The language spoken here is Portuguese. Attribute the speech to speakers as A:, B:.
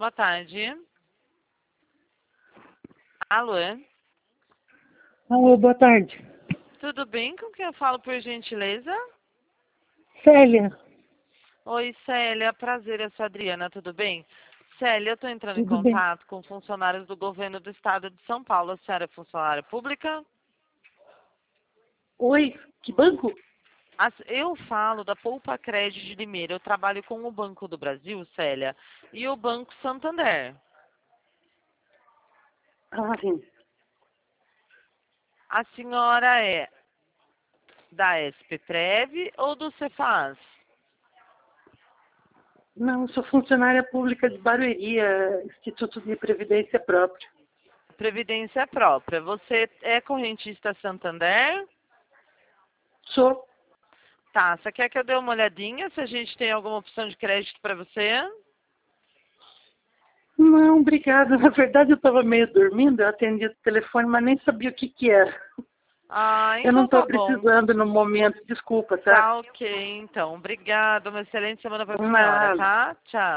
A: boa tarde. Alô?
B: Alô, boa tarde.
A: Tudo bem? Com quem eu falo, por gentileza?
B: Célia.
A: Oi, Célia. Prazer, eu sou a Adriana, tudo bem? Célia, eu estou entrando em
B: Tudo bem?
A: contato com funcionários do governo do estado de São Paulo. A senhora é funcionária pública?
B: Oi, que banco?
A: Eu falo da Poupa Crédito de Limeira. Eu trabalho com o Banco do Brasil, Célia, e o Banco Santander.
B: Ah, sim.
A: A senhora é da SPPrev ou do Cefaz?
B: Não, sou funcionária pública de Barueri, Instituto de Previdência Própria.
A: Previdência própria. Você é correntista Santander?
B: Sou.
A: Tá, você quer que eu dê uma olhadinha se a gente tem alguma opção de crédito para você?
B: Não, obrigada. Na verdade, eu estava meio dormindo, eu atendi o telefone, mas nem sabia o que que era.
A: Ah,
B: Eu não
A: então tá
B: estou
A: bom.
B: precisando no momento, desculpa, tá?
A: Tá ok, então. Obrigada. Uma excelente semana para a senhora,
B: Nada.
A: tá? Tchau.